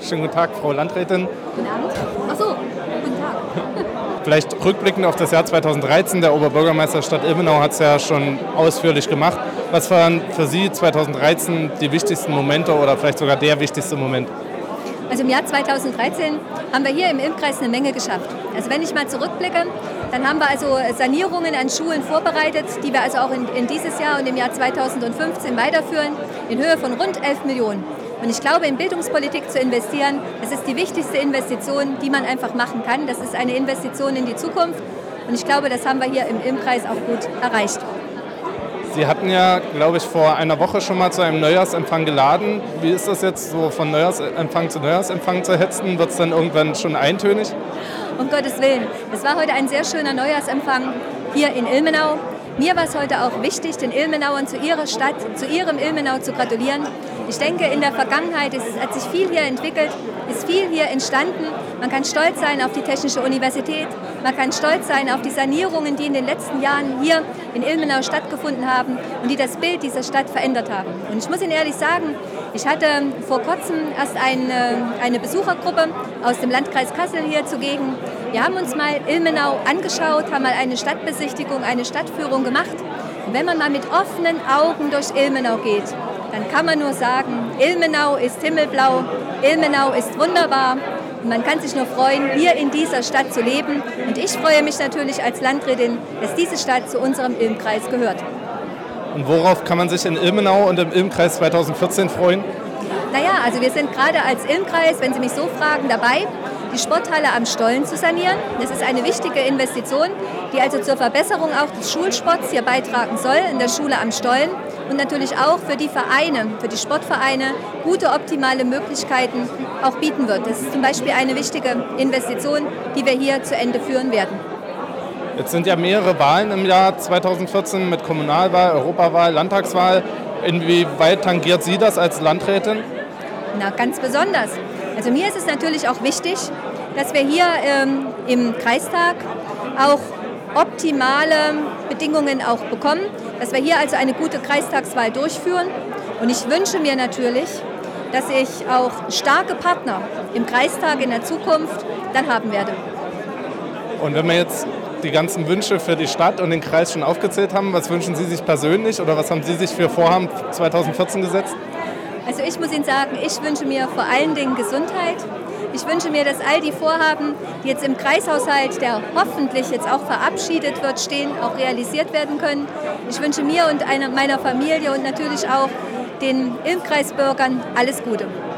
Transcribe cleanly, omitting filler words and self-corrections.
Schönen guten Tag, Frau Landrätin. Guten Abend. Ach so, guten Tag. Vielleicht rückblickend auf das Jahr 2013. Der Oberbürgermeister der Stadt Ilmenau hat es ja schon ausführlich gemacht. Was waren für Sie 2013 die wichtigsten Momente oder vielleicht sogar der wichtigste Moment? Also im Jahr 2013 haben wir hier im Ilmkreis eine Menge geschafft. Also wenn ich mal zurückblicke, dann haben wir also Sanierungen an Schulen vorbereitet, die wir also auch in dieses Jahr und im Jahr 2015 weiterführen, in Höhe von rund 11 Millionen. Und ich glaube, in Bildungspolitik zu investieren, das ist die wichtigste Investition, die man einfach machen kann. Das ist eine Investition in die Zukunft. Und ich glaube, das haben wir hier im Ilmkreis auch gut erreicht. Sie hatten ja, glaube ich, vor einer Woche schon mal zu einem Neujahrsempfang geladen. Wie ist das jetzt, so von Neujahrsempfang zu Neujahrsempfang zu hetzen? Wird es dann irgendwann schon eintönig? Um Gottes Willen. Es war heute ein sehr schöner Neujahrsempfang hier in Ilmenau. Mir war es heute auch wichtig, den Ilmenauern zu ihrer Stadt, zu ihrem Ilmenau zu gratulieren. Ich denke, in der Vergangenheit hat sich viel hier entwickelt, ist viel hier entstanden. Man kann stolz sein auf die Technische Universität, man kann stolz sein auf die Sanierungen, die in den letzten Jahren hier in Ilmenau stattgefunden haben und die das Bild dieser Stadt verändert haben. Und ich muss Ihnen ehrlich sagen, ich hatte vor kurzem erst eine Besuchergruppe aus dem Landkreis Kassel hier zugegen. Wir haben uns mal Ilmenau angeschaut, haben mal eine Stadtbesichtigung, eine Stadtführung gemacht. Und wenn man mal mit offenen Augen durch Ilmenau geht, dann kann man nur sagen, Ilmenau ist himmelblau, Ilmenau ist wunderbar. Und man kann sich nur freuen, hier in dieser Stadt zu leben. Und ich freue mich natürlich als Landrätin, dass diese Stadt zu unserem Ilmkreis gehört. Und worauf kann man sich in Ilmenau und im Ilmkreis 2014 freuen? Naja, also wir sind gerade als Ilmkreis, wenn Sie mich so fragen, dabei, die Sporthalle am Stollen zu sanieren. Das ist eine wichtige Investition, die also zur Verbesserung auch des Schulsports hier beitragen soll in der Schule am Stollen und natürlich auch für die Vereine, für die Sportvereine gute, optimale Möglichkeiten auch bieten wird. Das ist zum Beispiel eine wichtige Investition, die wir hier zu Ende führen werden. Jetzt sind ja mehrere Wahlen im Jahr 2014 mit Kommunalwahl, Europawahl, Landtagswahl. Inwieweit tangiert Sie das als Landrätin? Na, ganz besonders. Also mir ist es natürlich auch wichtig, dass wir hier im Kreistag auch optimale Bedingungen auch bekommen, dass wir hier also eine gute Kreistagswahl durchführen. Und ich wünsche mir natürlich, dass ich auch starke Partner im Kreistag in der Zukunft dann haben werde. Und wenn wir jetzt die ganzen Wünsche für die Stadt und den Kreis schon aufgezählt haben, was wünschen Sie sich persönlich oder was haben Sie sich für Vorhaben 2014 gesetzt? Also ich muss Ihnen sagen, ich wünsche mir vor allen Dingen Gesundheit. Ich wünsche mir, dass all die Vorhaben, die jetzt im Kreishaushalt, der hoffentlich jetzt auch verabschiedet wird, stehen, auch realisiert werden können. Ich wünsche mir und meiner Familie und natürlich auch den Ilmkreisbürgern alles Gute.